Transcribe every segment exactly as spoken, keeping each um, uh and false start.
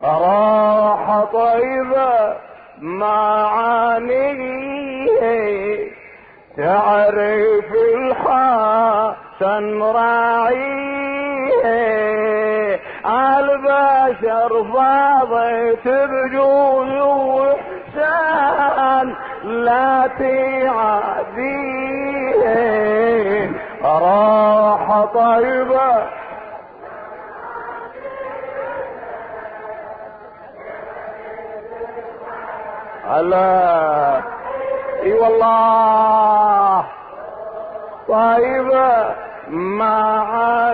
راح طيبة معانيه تعرف الحسن راعيه عالبشر فاضت بجود وإحسان لا تعاديه. راح طيبة ألا اي والله طيبة معا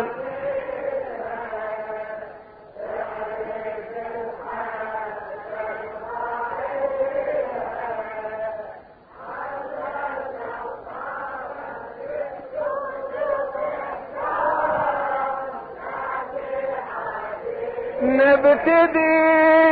نبتدي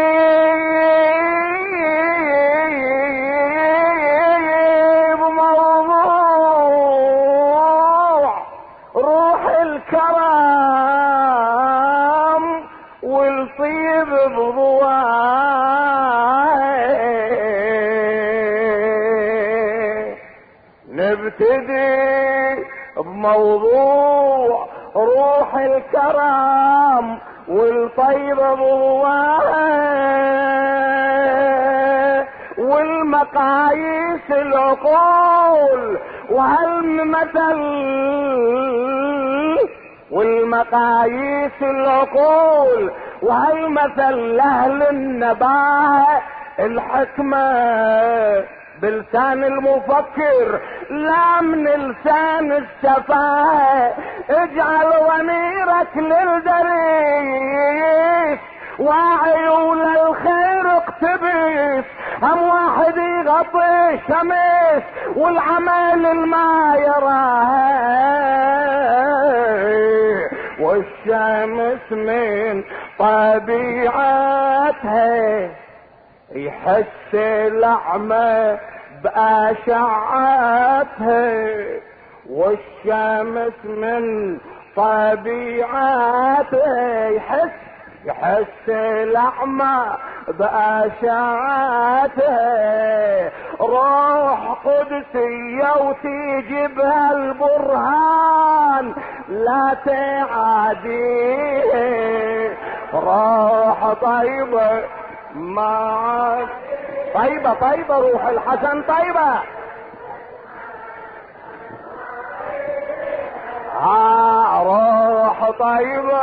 نبتدي بموضوع روح الكرم والطيبة بضواه والمقاييس العقول وهالمثل والمقاييس العقول وهالمثل لأهل النباهة الحكمة بلسان المفكر لا من لسان السفاهة. اجعل ضميرك للدريس واعي وللخير اقتبس. هم واحد يغطي الشمس والعمل الما يراه والشمس من طبيعتها يحس الأعمى بأشعتها والشمس من طبيعتها يحس يحس الأعمى بأشعتها. روح قدسية وتيجي بها البرهان لا تعاديه. روح طيبة معك طيبة طيبة روح الحسن طيبة. ها روح طيبة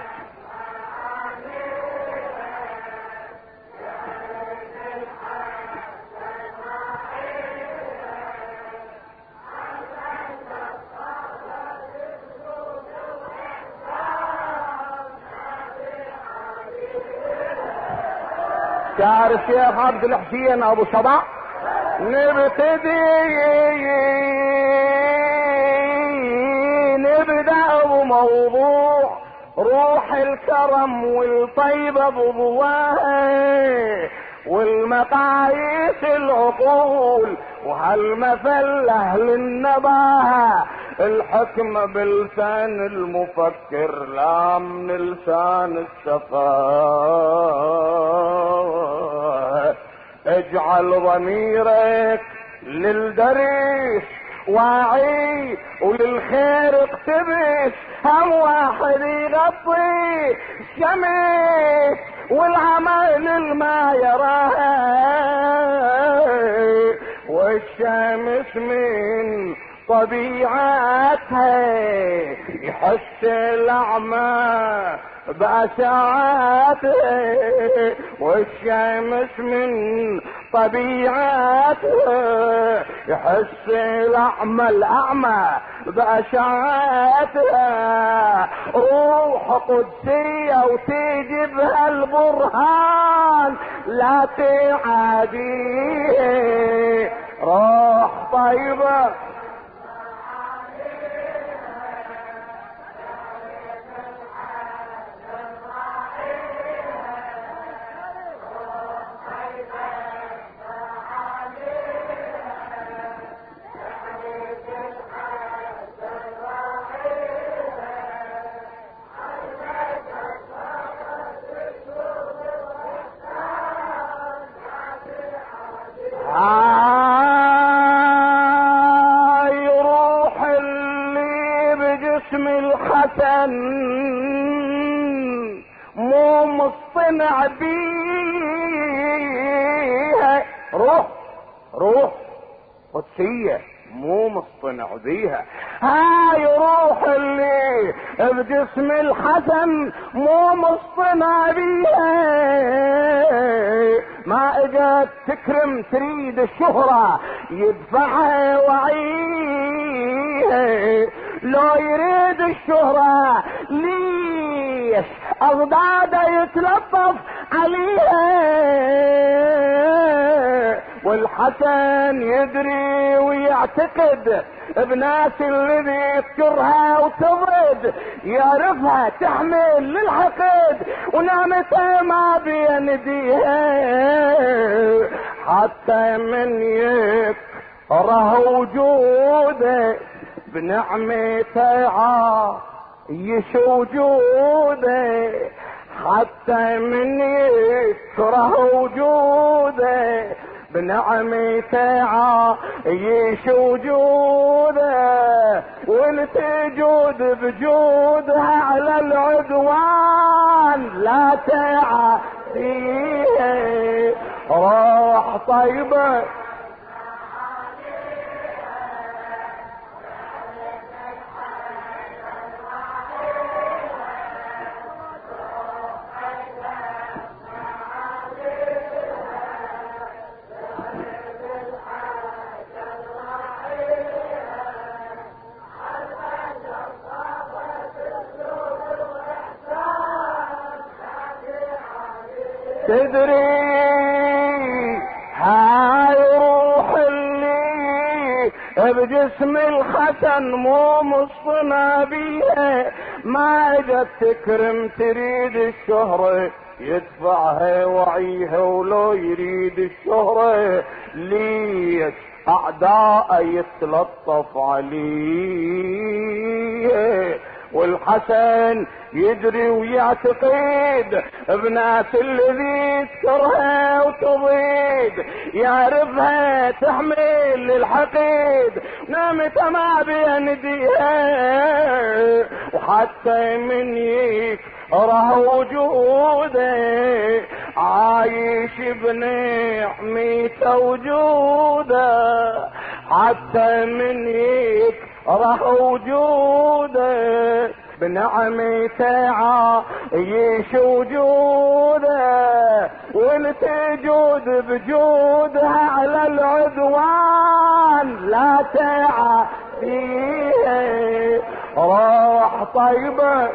شعر الشيخ عبد الحسين ابو شبع. نبتدي نبدأ بموضوع روح الكرم والطيبة بضواه والمقاييس العقول وهالمثل اهل النباهة الحكمة بلسان المفكر لا من لسان السفاه. اجعل ضميرك للدريس واعي وللخير اقتبس. هم واحد يغطي الشمس والعمل الما يراه والشمس من طبيعتها يحس الأعمى بأشعته والشمس من طبيعته يحس الأعمى الأعمى بأشعته. روح قدسية وتيجي بها البرهان لا تعاديه. روح طيبة الحسن مو مصطنع بيها، روح روح قدسية مو مصطنع بيها. هاي روح اللي بجسم الحسن مو مصطنع بيها، ما اجت تكرم تريد الشهرة يدفعها وعيها، لو يريد الشهرة ليش اضداده يتلطف عليها، والحسن يدري ويعتقد بناس اللي يذكرها وتبرد يعرفها تحمل للحقد ونعمتها ما بينديها، حتى من يكره وجوده بنعمته عايش وجوده، حتى من يكره وجوده بنعمته عايش وجوده، والتجود بجودها على العدوان لا تعافيه، روح طيبة تدري هاي روح اللي بجسم الحسن مو مصطنع بيها، ما اجت تكرم تريد الشهرة يدفعها وعيها، ولو يريد الشهرة ليش اعداء يتلطف عليه، والحسن يدري ويعتقد بناس اللي يذكرها وتضيد يعرفها تحمل للحقيد نامت ما بينديها، وحتى من يكره وجوده عايش بنعمته وجوده، حتى من يكره وجوده بنعمته عايش وجوده، والتجود بجودها على العدوان لا تعافيه، روح طيبة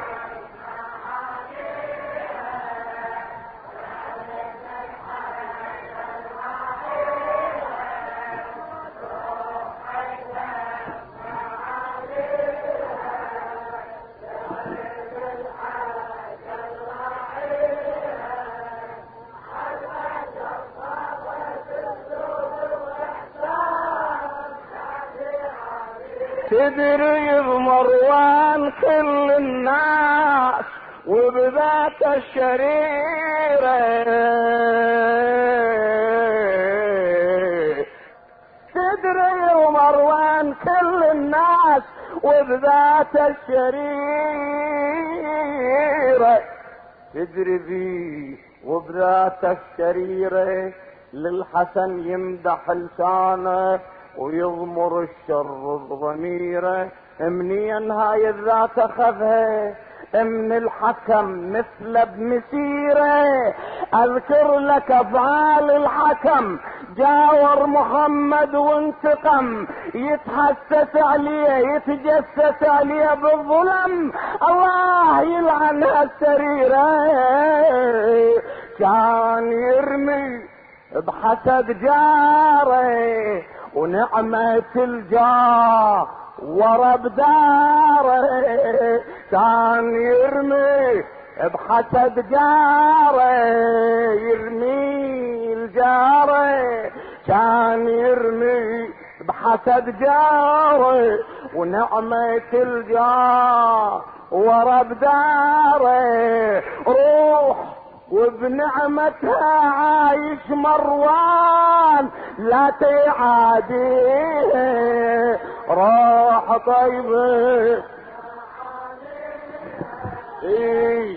تدري بمروان كل الناس وبذات الشريرة، تدري بمروان كل الناس وبذات الشريرة، تدري بيه وبذات الشريرة للحسن يمدح لسانه ويضمر الشر بضميره، منين هاي الذات اخذها من الحكم مثل بمسيره، اذكر لك افعال الحكم جاور محمد وانتقم، يتحسس عليه يتجسس عليه بالظلم، الله يلعن هالسريره، كان يرمي بحسد جاره ونعمة الجاه ورا بداره، كان يرمي بحسد جاره يرمي الجاره، كان يرمي بحسد جاره ونعمة الجاه ورا بداره، روح وبنعمتها عايش مروان لا تعاديه، روح طيبه إيه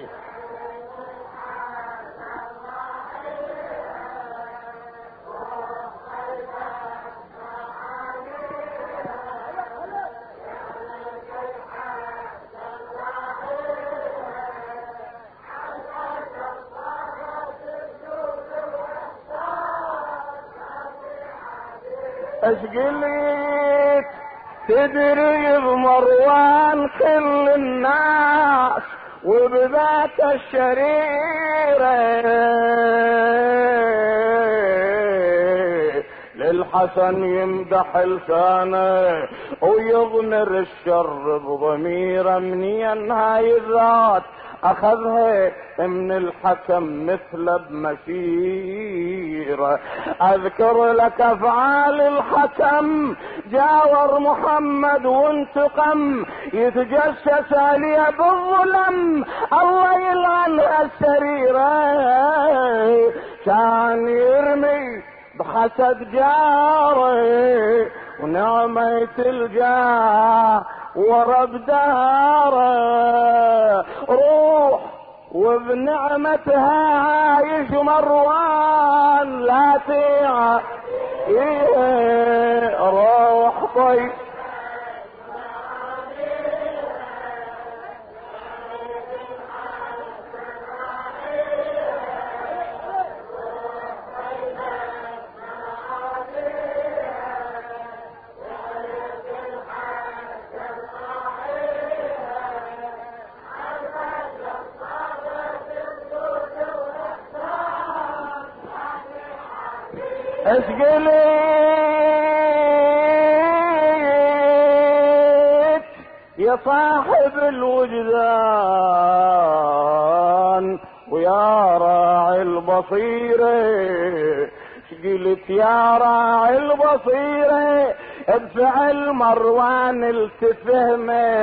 اشقليت تدري بمروان كل الناس وبذات الشريرة للحسن يمدح لسانه ويضمر الشر بضميره منين هاي الذات اخذها من الحكم مثل بمسيرة. اذكر لك افعال الحكم جاور محمد وانتقم يتجسس عليه بالظلم الله يلعن السريرة. كان يرمي بحسد جاره ونعمة الجاه ورب داره روح وبنعمتها عايش مروان لا تيع إيه روح طيب اشقلت يا صاحب الوجدان ويا راعي البصيرة اشقلت يا راعي البصيرة بفعل مروان التفهمه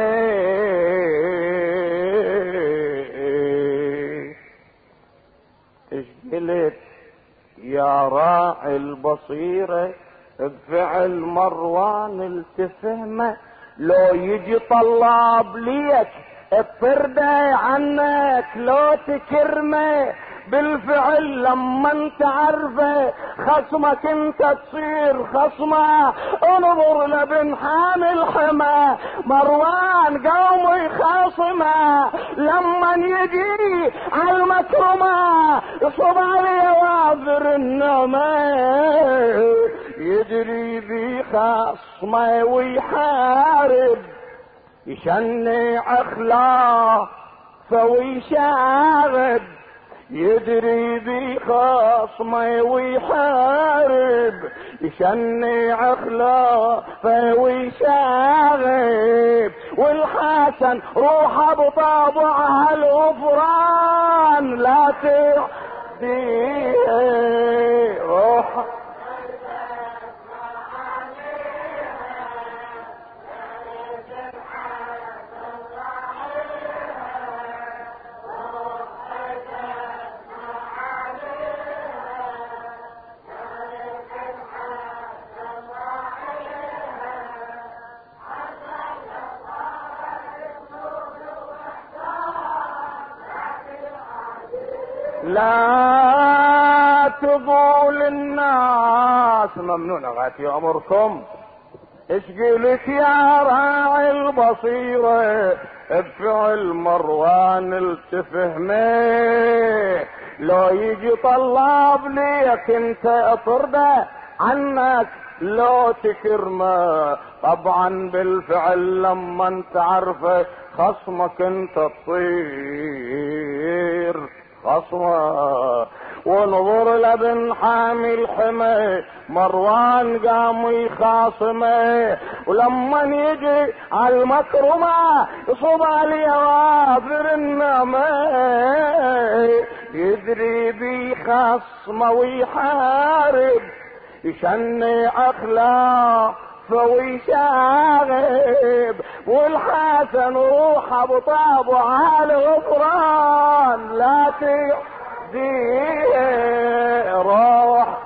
اشقلت يا راعي البصيرة بفعل مروان التفهمه لو يجي طلاب ليك بفردة عنك لو تكرمه بالفعل لما انت عارفه خصمك انت تصير خصمه. انظر لابن حامل حما مروان قوم يخاصمه لما يجي على المكرمه يصب عليه واذر النعمه يجري بي خصمه ويحارب يشنع اخلاق فويشاغب يجري بخصمه ويحارب يشنع اخلاق فويشاغب والحسن روح بطابعها الغفران لا تعدي روح لا تقول الناس ممنون غاتي امركم اشقلت يا راعي البصيرة بفعل مروان التفهمه لو يجي طلاب ليك انت اطرده عنك لو تكرمه طبعا بالفعل لما انت عارفه خصمك انت تصير خصمه. ونظر لابن حامي الحمى مروان قام يخاصمه ولما يجي على المكرمه يصب عليه وافر النمى يدري بي خصمه ويحارب يشنع اخلاق فويشاغب والحسن روح بطابعه الغفران لا تهدي روح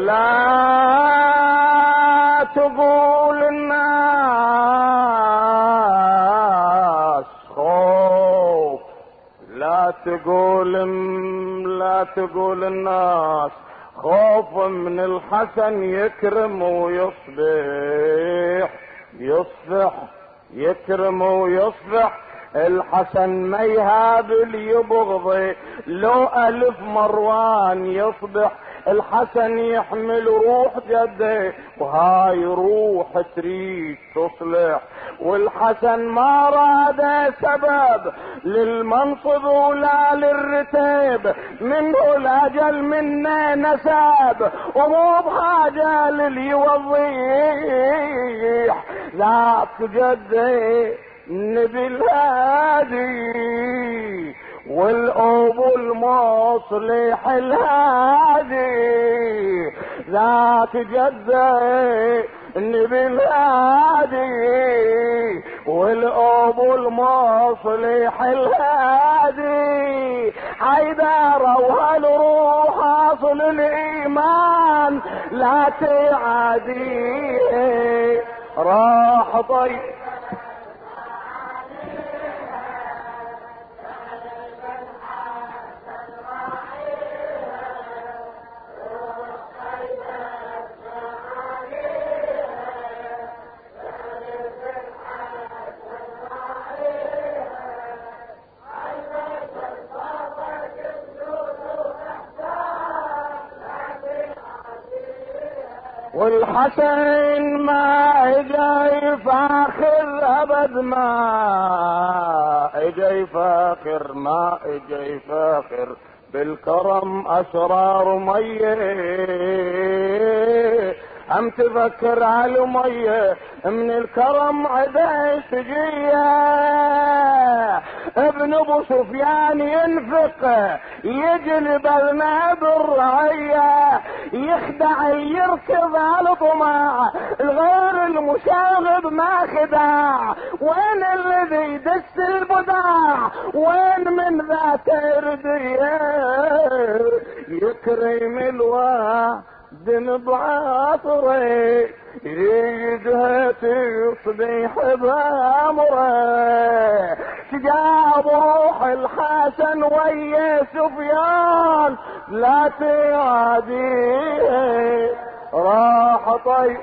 لا تقول الناس خوف، لا تقول لا تقول الناس خوف من الحسن يكرم ويصبح يصبح يكرم ويصبح. الحسن ما يهاب اللي يبغضي، لو ألف مروان يصبح. الحسن يحمل روح جده، وهاي روح تريد تصلح. والحسن ما راد سبب للمنصب ولا للرتب، منه الاجل منا نسب، ومو بحاجه للي يوضيح. ذاك جده النبي الهادي، والأب المصلح الهادي. ذاك جده النبي الهادي، والأب المصلح الهادي. حيدر وهالروح اصل الايمان لا تعاديه. راح طيب والحسن ما اجا يفاخر ابد، ما اجا يفاخر ما اجا يفاخر بالكرم اشرار ميه. ام تفكر على ميه من الكرم عدا سجيه. ابن ابو سفيان ينفق يجلب الناب الرعيه، يخدع يركض على طمع الغير المشاغب ما خداع. وين الذي يدس البداع؟ وين من ذات رديه يكرم الواد بعطره، يريدها تصبح بامره. جاب روح الحسن ويا سفيان لا تعاديه. راح طيب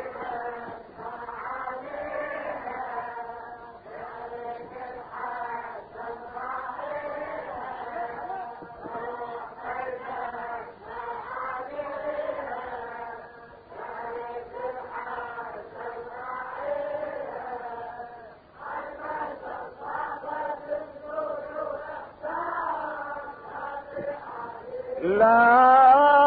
لا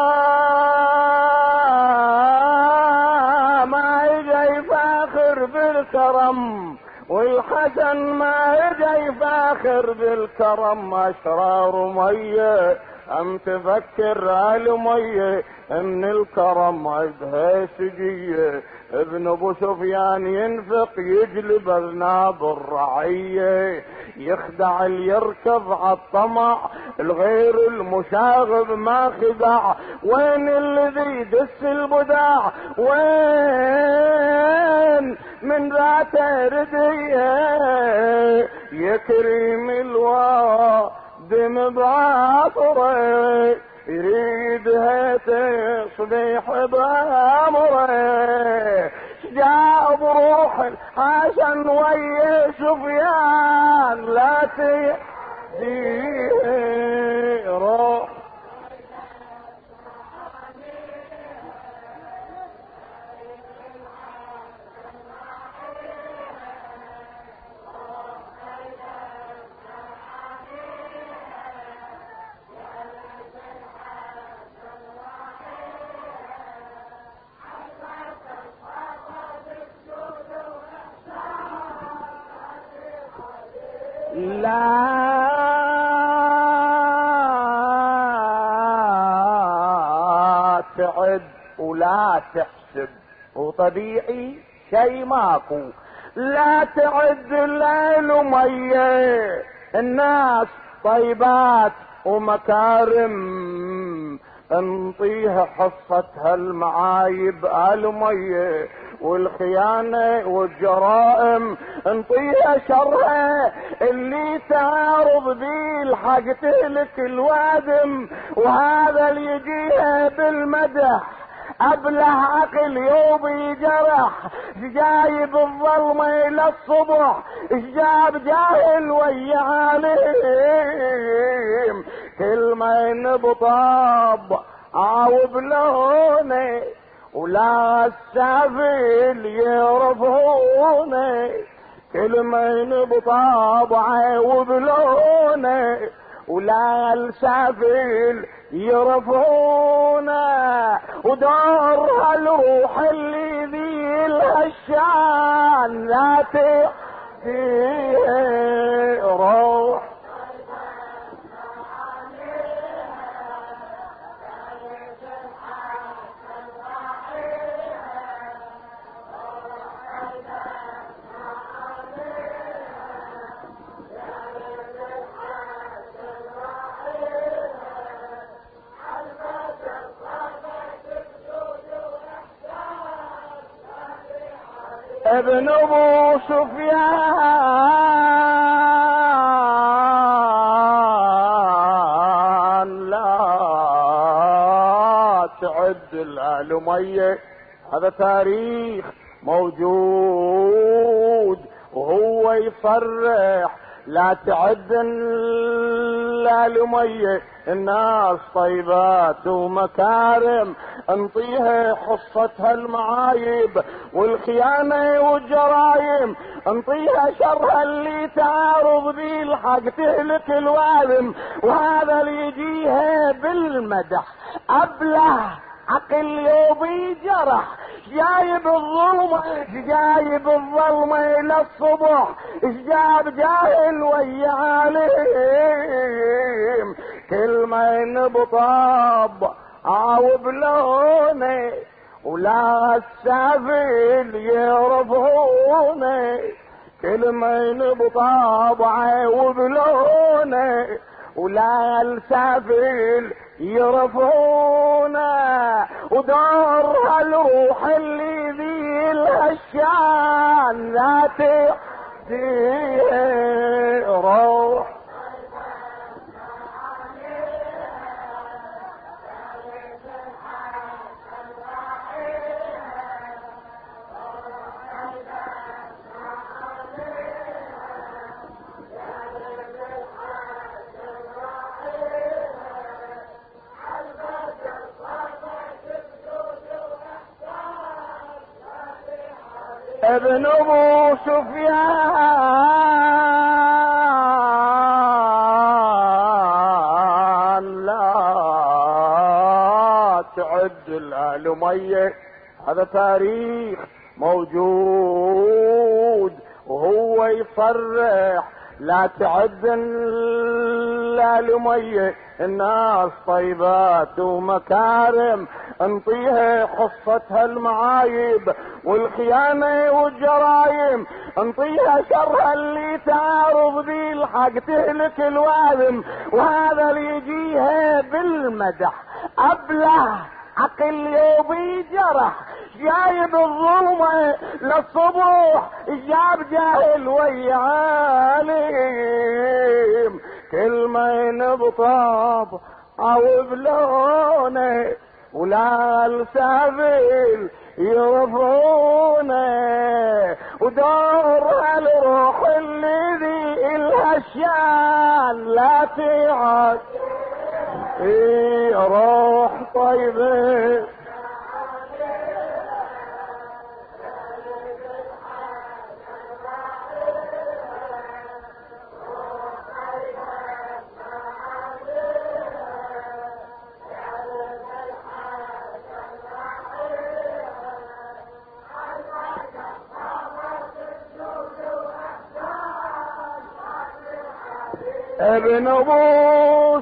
ما اجا يفاخر بالكرم، والحسن ما اجا يفاخر بالكرم اشرار ميه. ام تفكر على ميه ان الكرم عدها سجيه. ابن ابو سفيان ينفق يجلب اذناب الرعيه، يخدع اللي يركض عالطمع الغير المشاغب ما خدع. وين الذي يدس البداع؟ وين من ذات رديه يكرم الوادم بعطره، يريدها تصبح بامره. جاء بروح الحسن ويا سفيان لا تهديه. روح لا تعد ولا تحسب، وطبيعي شي ماكو. لا تعد الليل وميه، الناس طيبات ومكارم، انطيها حصتها المعايب المية والخيانة والجرائم، انطيها شرها اللي تعارض بيه الحق تهلك الوادم، وهذا اللي يجيها بالمدح ابله عقل يوبي جرح، جايب الظلمه للصبح جاب جاهل ويا عالم، كل ما ينبطاب عاوب لونه ولا السافل يرفعونه، كل ما ينبطاب عاوب لونه ولا السافل يرفعونه، ودور هالروح اللي ذي الهشان لا تهديه روح ابن ابو سفيان لا تعد الألمية، هذا تاريخ موجود وهو يصرح لا تعد الألمية، الناس طيبات ومكارم انطيها حصتها المعايب والخيانة والجرايم، انطيها شرها اللي تعارض بيه الحق تهلك الوادم، وهذا اللي يجيها بالمدح ابله عقل يوبي جرح، جايب الظلمة جايب الظلمة للصبح جاب جاهل ويا عالم، كل ما ينبطاب عاوب لونه ولا السافل يرفعونه، كل ما ينبطاب عاوب لونه ولا السافل يرفعونه، ودور هالروح اللي ذي الهشان لا تهديه روح ابن ابو سفيان لا تعد الألمية، هذا تاريخ موجود وهو يصرح لا تعد الألمية، الناس طيبات ومكارم انطيها حصتها المعايب والخيانة والجرايم، انطيها شرها اللي تعارض بيه الحق تهلك الوادم، وهذا اللي يجيها بالمدح ابله عقل يوبي جرح، جايب الظلمة للصبح جاب جاهل ويا عالم، كل ما ينبطاب عاوب لونه ولا السافل يرفعونه، ودور هالروح اللي ذي الهشان لا تعد ايه روح طيبه ابن ابو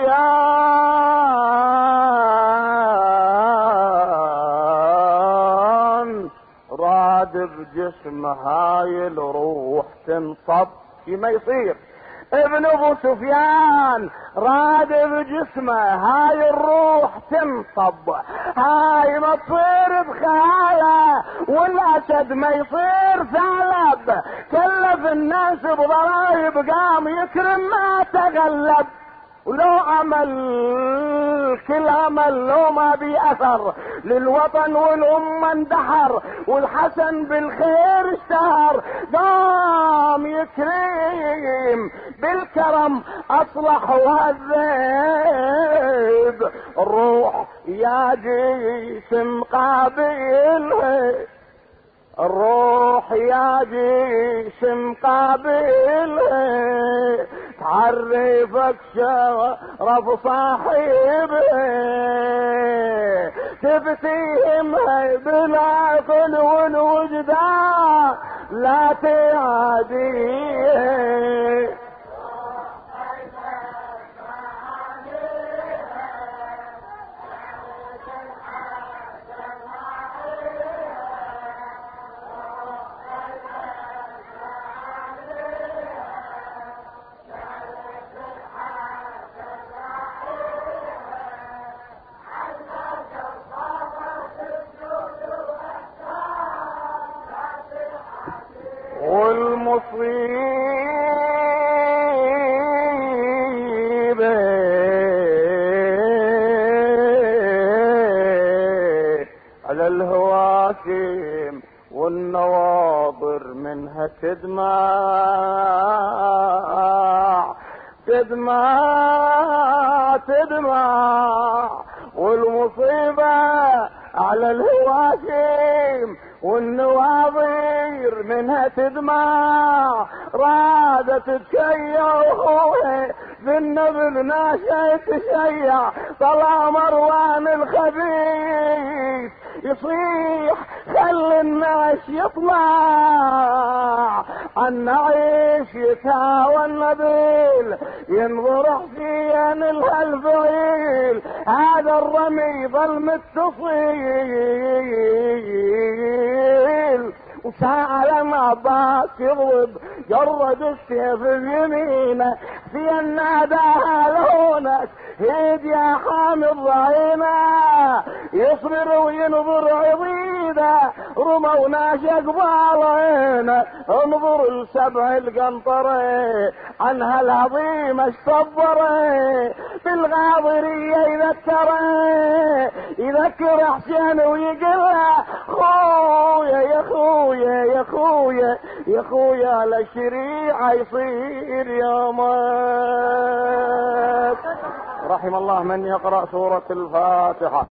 سفيان راد بجسم هاي الروح تنصب فيما يصير، ابن ابو سفيان راد بجسمه هاي الروح تنصب، هاي ما تصير بخياله، والاسد ما يصير ثعلب، كلف الناس بضرايب قام يكرم ما تغلب، ولو عمل كل عمل لو ما بي اثر للوطن والامه اندحر، والحسن بالخير اشتهر قام يكرم بالكرم اصلح وهذب، الروح يا جسم قابلها، الروح يا جسم قابلها، تعرفك شرف صاحبها، تفتهمها بالعقل والوجدان لا تعاديها. والمصيبة على الهواشم والنواظر منها تدمع تدمع تدمع، والمصيبة على الهواشم والنواظر منها تدمع، رادت تشيع وهوه بالنبل ناشا تشيع، طلع مروان الخبيث يصيح خلي الناس يطلع عن عيش يتهاوى النبيل، ينظر حسين الهالفعيل، هذا الرمي ظل متصيل، وساعة لما عباس يضرب جرد السيف بيمينه، في الناداها لونك هيد يا حامد ضعينه، يصبر وينظر عضيده رموا ناشق بالعينه، انظر لسبع القنطره عنها العظيمه اشتبره، بالغاضريه يذكره يذكر حسين ويقله خويا يا خويا يا خويا يا خويا للشريعه يصير يومك. رحم الله من يقرأ سورة الفاتحة.